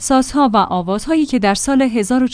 سازها و آوازهایی که در سال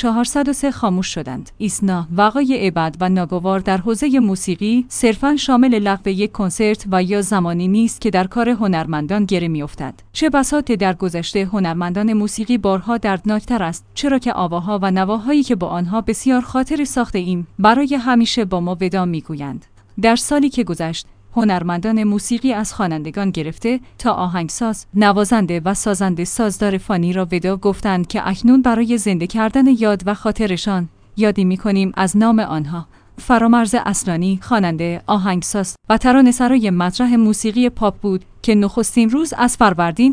1403 خاموش شدند. ایسنا، وقای ابد و ناگوار در حوزه موسیقی صرفاً شامل لغو یک کنسرت و یا زمانی نیست که در کار هنرمندان گره می‌افتد. چه بسا که در گذشته هنرمندان موسیقی بارها دردناکتر است، چرا که آواها و نواهایی که با آنها بسیار خاطر ساخته ایم برای همیشه با ما ودا می‌گویند. در سالی که گذشت، هنرمندان موسیقی از خوانندگان گرفته تا آهنگساز، نوازنده و سازنده سازدار فانی را ودا گفتند که اکنون برای زنده کردن یاد و خاطرشان یادی می‌کنیم از نام آنها. فرامرز اصلانی، خواننده، آهنگساز و ترانه‌سرای مطرح موسیقی پاپ بود که نخستین روز از فروردین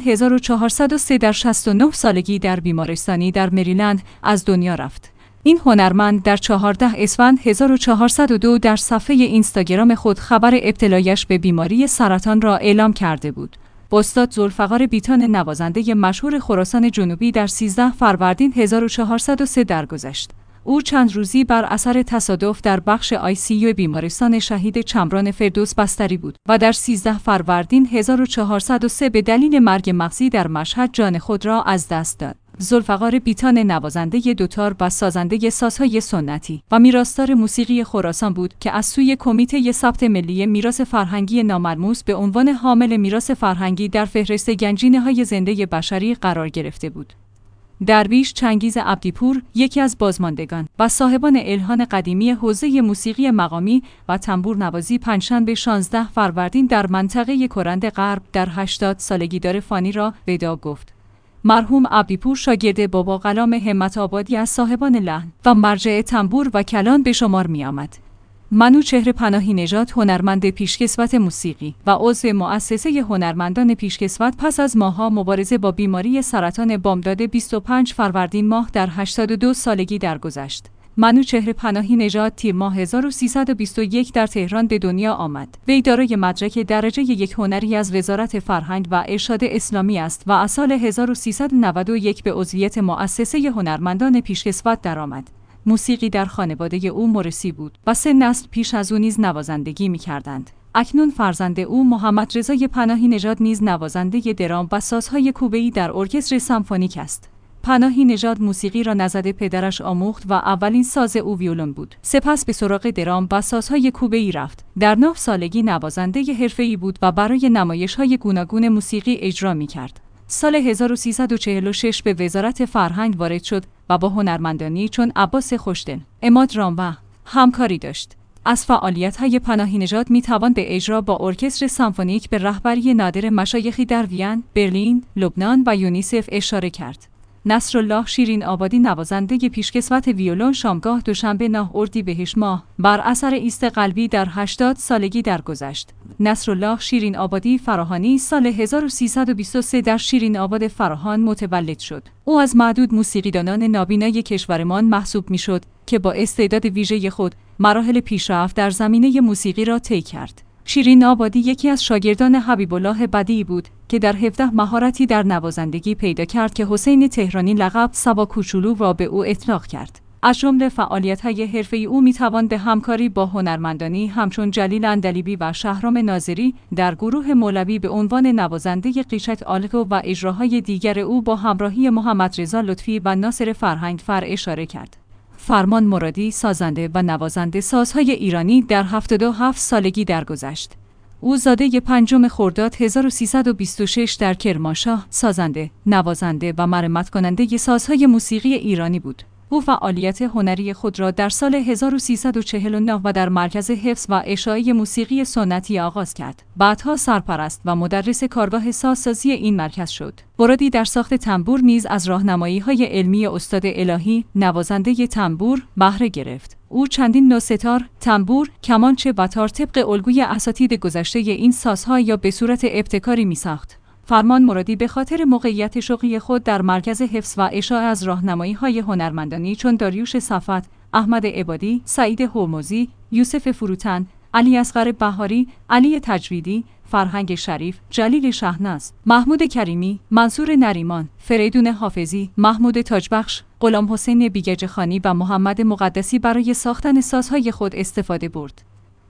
1403 در 69 سالگی در بیمارستانی در مریلند از دنیا رفت. این هنرمند در 14 اسفند 1402 در صفحه اینستاگرام خود خبر ابتلایش به بیماری سرطان را اعلام کرده بود. با استاد ذوالفقار بیتان، نوازنده مشهور خراسان جنوبی، در 13 فروردین 1403 درگذشت. او چند روزی بر اثر تصادف در بخش ICU بیمارستان شهید چمران فردوس بستری بود و در 13 فروردین 1403 به دلیل مرگ مغزی در مشهد جان خود را از دست داد. ذوالفقار بیتان نوازنده دوتار و سازنده سازهای سنتی و میراثدار موسیقی خراسان بود که از سوی کمیته ثبت ملی میراث فرهنگی ناملموس به عنوان حامل میراث فرهنگی در فهرست گنجینه‌های زنده بشری قرار گرفته بود. درویش چنگیز عبدیپور، یکی از بازماندگان و صاحبان الهام قدیمی حوزه موسیقی مقامی و تنبور نوازی، پنجشنبه 16 فروردین در منطقه کرند غرب در 80 سالگی فانی را ودا گفت. مرحوم عبدیپور شاگرد بابا غلام همت آبادی از صاحبان لحن و مرجع تنبور و کلان به شمار می آمد. منوچهر پناهی نژاد، هنرمند پیشکسوت موسیقی و عضو مؤسسه هنرمندان پیشکسوت، پس از ماه‌ها مبارزه با بیماری سرطان بامداد 25 فروردین ماه در 82 سالگی درگذشت. منوچهر پناهی نژاد تیر ماه 1321 در تهران به دنیا آمد. وی دارای مدرک درجه یک هنری از وزارت فرهنگ و ارشاد اسلامی است و از سال 1391 به عضویت مؤسسه هنرمندان پیشکسوت درآمد. موسیقی در خانواده او موروثی بود و 3 نسل پیش از او نیز نوازندگی می‌کردند. اکنون فرزند او محمد رضای پناهی نژاد نیز نوازنده درام و سازهای کوبه‌ای در ارکستر سمفونیک است. پناهی نژاد موسیقی را نزد پدرش آموخت و اولین ساز او ویولن بود. سپس به سراغ درام و سازهای کوبه‌ای رفت. در 9 سالگی نوازنده حرفه‌ای بود و برای نمایش‌های گوناگون موسیقی اجرا می‌کرد. سال 1346 به وزارت فرهنگ وارد شد و با هنرمندانی چون عباس خوشدل، عماد رامبه همکاری داشت. از فعالیت‌های پناهی نژاد می‌توان به اجرا با ارکستر سمفونیک به رهبری نادر مشایخی در وین، برلین، لبنان و یونیسف اشاره کرد. نصرالله شیرین آبادی، نوازنده پیشکسوت ویولن، شامگاه دوشنبه 9 اردیبهشت ماه بر اثر ایست قلبی در 80 سالگی درگذشت. نصرالله شیرین آبادی فراهانی سال 1323 در شیرین آباد فراهان متولد شد. او از معدود موسیقیدانان نابینای کشورمان محسوب میشد که با استعداد ویژه خود مراحل پیشرفت در زمینه موسیقی را طی کرد. شیرین آبادی یکی از شاگردان حبیب الله بدیعی بود که در 17 مهارتی در نوازندگی پیدا کرد که حسین تهرانی لقب صبا کوچولو را به او اطلاق کرد. از جمله فعالیت‌های حرفه‌ای او می‌توان به همکاری با هنرمندانی همچون جلیل اندلیبی و شهرام ناظری در گروه مولوی به عنوان نوازنده قیچک آلگو و اجراهای دیگر او با همراهی محمد رضا لطفی و ناصر فرهنگ فر اشاره کرد. فرمان مرادی، سازنده و نوازنده سازهای ایرانی، در 77 سالگی درگذشت. او زاده 5 خرداد 1326 در کرمانشاه سازنده، نوازنده و مرمت کننده سازهای موسیقی ایرانی بود. او فعالیت هنری خود را در سال 1349 و در مرکز حفظ و اشاعه موسیقی سنتی آغاز کرد. بعدها سرپرست و مدرس کارگاه سازسازی این مرکز شد. مرادی در ساخت تنبور نیز از راهنمایی‌های علمی استاد الهی، نوازنده تنبور، بهره گرفت. او چندین نوع ستار، تنبور، کمانچه و تار طبق الگوی اساتید گذشته این سازها یا به صورت ابتکاری می‌ساخت. فرمان مرادی به خاطر موقعیت شغلی خود در مرکز حفظ و اشاعه از راهنمایی‌های هنرمندانی چون داریوش صفوت، احمد عبادی، سعید هرمزی، یوسف فروتن، علی اصغر بهاری، علی تجویدی، فرهنگ شریف، جلیل شهناز، محمود کریمی، منصور نریمان، فریدون حافظی، محمود تاجبخش، غلام حسین بیگجخانی و محمد مقدسی برای ساختن سازهای خود استفاده برد.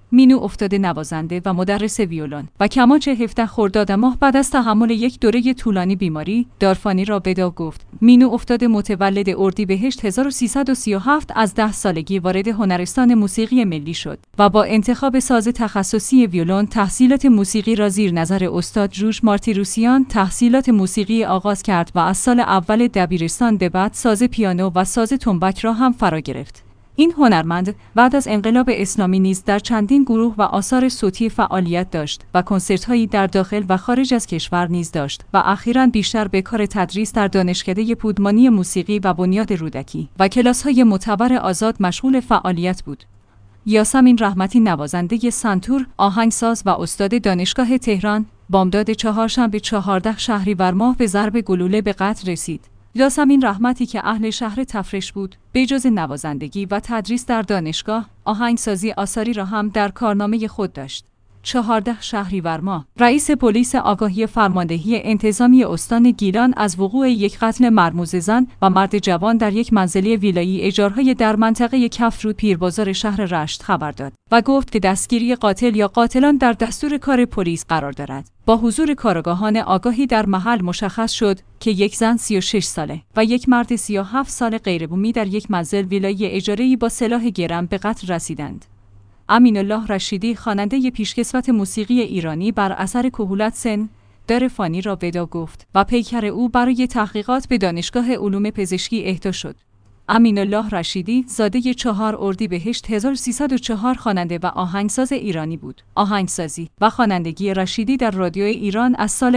مینو افتاده نوازنده و مدرس ویولن و کمانچه 17 خرداد ماه بعد از تحمل یک دوره طولانی بیماری دارفانی را ودا گفت. مینو افتاده متولد اردیبهشت 1337 از 10 سالگی وارد هنرستان موسیقی ملی شد و با انتخاب ساز تخصصی ویولن تحصیلات موسیقی را زیر نظر استاد جورج مارتیروسیان تحصیلات موسیقی آغاز کرد و از سال اول دبیرستان به بعد ساز پیانو و ساز تنبک را هم فرا گرفت. این هنرمند بعد از انقلاب اسلامی نیز در چندین گروه و آثار صوتی فعالیت داشت و کنسرت‌هایی در داخل و خارج از کشور نیز داشت و اخیراً بیشتر به کار تدریس در دانشکده پودمانی موسیقی و بنیاد رودکی و کلاس‌های معتبر آزاد مشغول فعالیت بود. یاسمین رحمتی نوازنده سنتور، آهنگساز و استاد دانشگاه تهران، بامداد چهارشنبه 14 شهریور ماه به ضرب گلوله به قتل رسید. یاسمین رحمتی که اهل شهر تفرش بود، به جز نوازندگی و تدریس در دانشگاه، آهنگسازی آثاری را هم در کارنامه خود داشت. 14 شهریور ماه، رئیس پلیس آگاهی فرماندهی انتظامی استان گیلان از وقوع یک قتل مرموز زن و مرد جوان در یک منزلی ویلایی ایجارهای در منطقه کفرود پیربازار شهر رشت خبر داد و گفت که دستگیری قاتل یا قاتلان در دستور کار پلیس قرار دارد. با حضور کارآگاهان آگاهی در محل مشخص شد که یک زن 36 ساله و یک مرد 37 ساله غیربومی در یک منزل ویلایی اجاره‌ای با سلاح گرم به قتل رسیدند. امین الله رشیدی خواننده پیشکسوت موسیقی ایرانی بر اثر کهولت سن دار فانی را ودا گفت و پیکر او برای تحقیقات به دانشگاه علوم پزشکی اهدا شد. امین الله رشیدی زاده 4 اردیبهشت 1304 خواننده و آهنگساز ایرانی بود. آهنگسازی و خوانندگی رشیدی در رادیو ایران از سال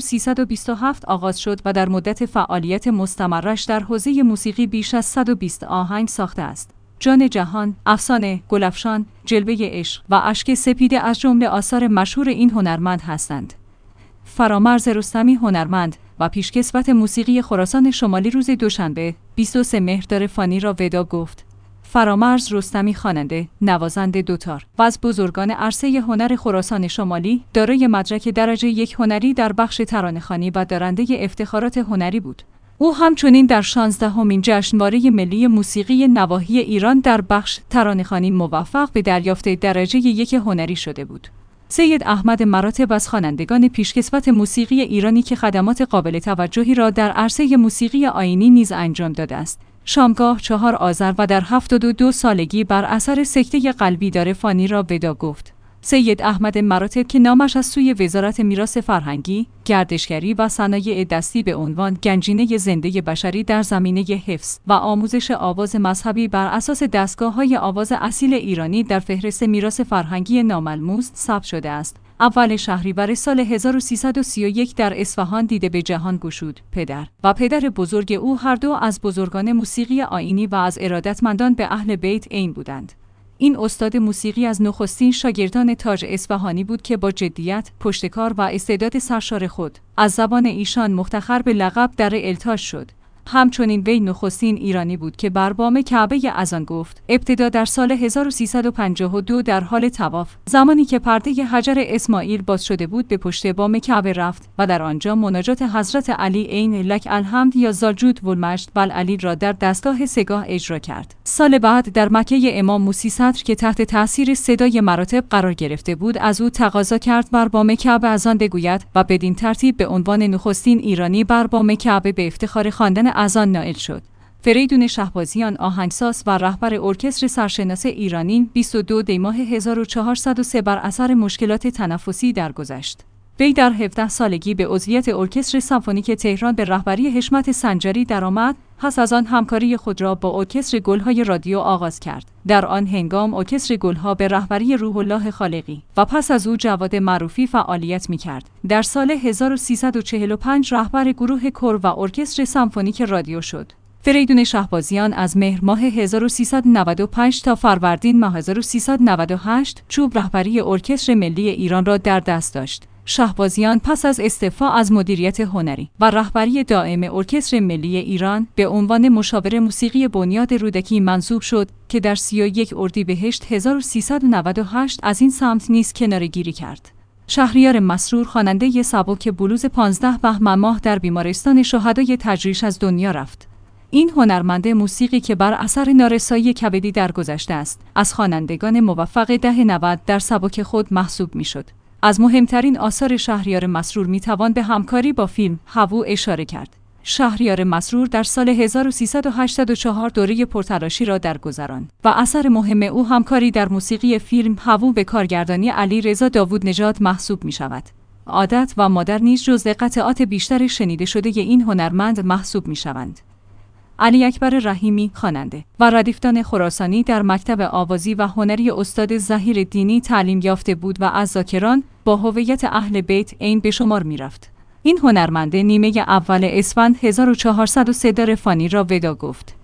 1327 آغاز شد و در مدت فعالیت مستمرش در حوزه موسیقی بیش از 120 آهنگ ساخته است. جان جهان، افسانه، گلفشان، جلوه عشق و اشک سپیده از جمله آثار مشهور این هنرمند هستند. فرامرز رستمی هنرمند و پیشکسوت موسیقی خراسان شمالی روز دوشنبه 23 مهر فانی را ودا گفت. فرامرز رستمی خواننده، نوازنده دوتار و از بزرگان عرصه هنر خراسان شمالی، دارای مدرک درجه 1 هنری در بخش ترانه‌خوانی و دارنده افتخارات هنری بود. او همچنین در 16مین جشنواره ملی موسیقی نواحی ایران در بخش ترانه‌خوانی موفق به دریافت درجه 1 هنری شده بود. سید احمد مراتب از خوانندگان پیشکسوت موسیقی ایرانی که خدمات قابل توجهی را در عرصه موسیقی آیینی نیز انجام داده است. شامگاه 4 آذر و در 72 سالگی بر اثر سکته قلبی دار فانی را ودا گفت. سید احمد مراتب که نامش از سوی وزارت میراث فرهنگی، گردشگری و صنایع دستی به عنوان گنجینه زنده بشری در زمینه حفظ و آموزش آواز مذهبی بر اساس دستگاه‌های آواز اصیل ایرانی در فهرست میراث فرهنگی ناملموس ثبت شده است. اول شهریور سال 1331 در اصفهان دیده به جهان گشود. پدر و پدر بزرگ او هر دو از بزرگان موسیقی آیینی و از ارادتمندان به اهل بیت عین بودند. این استاد موسیقی از نخستین شاگردان تاج اصفهانی بود که با جدیت، پشتکار و استعداد سرشار خود از زبان ایشان مفتخر به لقب در التاج شد. همچنین وی نخستین ایرانی بود که بر بام کعبه اذان گفت. ابتدا در سال 1352 در حال طواف، زمانی که پرده حجر اسماعیل باز شده بود، به پشت بام کعبه رفت و در آنجا مناجات حضرت علی عین لک الحمد یا زالجود و المجد بل علی را در دستگاه سگاه اجرا کرد. سال بعد در مکه امام موسی صدر که تحت تاثیر صدای مراتب قرار گرفته بود، از او تقاضا کرد بر بام کعبه اذان بگوید و بدین ترتیب به عنوان نخستین ایرانی بر بام کعبه به افتخار خواندن اذان نائل شد. فریدون شهبازیان آهنگساز و رهبر ارکستر سرشناس ایرانی 22 دی ماه 1403 بر اثر مشکلات تنفسی درگذشت. وی در 17 سالگی به عضویت ارکستر سمفونیک تهران به رهبری حشمت سنجری درآمد. پس از آن همکاری خود را با ارکستر گل‌های رادیو آغاز کرد. در آن هنگام ارکستر گل‌ها به رهبری روح الله خالقی و پس از او جواد معروفی فعالیت می‌کرد. در سال 1345 رهبر گروه کور و ارکستر سمفونیک رادیو شد. فریدون شهبازیان از مهر ماه 1395 تا فروردین ماه 1398 چوب رهبری ارکستر ملی ایران را در دست داشت. شهبازیان پس از استعفا از مدیریت هنری و رهبری دائم ارکستر ملی ایران به عنوان مشاور موسیقی بنیاد رودکی منصوب شد که در 31 اردیبهشت 1398 از این سمت نیز کناره‌گیری کرد. شهریار مسرور خواننده سبک بلوز 15 بهمن ماه در بیمارستان شهدای تجریش از دنیا رفت. این هنرمند موسیقی که بر اثر نارسایی کبدی درگذشته است، از خوانندگان موفق دهه 90 در سبک خود محسوب میشد. از مهمترین آثار شهریار مسرور میتوان به همکاری با فیلم هوو اشاره کرد. شهریار مسرور در سال 1384 دوره پرتلاشی را درگذراند و اثر مهم او همکاری در موسیقی فیلم هوو به کارگردانی علیرضا داوودنژاد محسوب می شود. عادت و مادر نیز جزو قطعات بیشتر شنیده شده این هنرمند محسوب می شوند. علی اکبر رحیمی خواننده و ردیفتان خراسانی در مکتب آوازی و هنری استاد ظهیر دینی تعلیم یافته بود و از ذاکران با هویت اهل بیت عین به شمار می رفت. این هنرمند نیمه اول اسفند 1403 دار فانی را ودا گفت.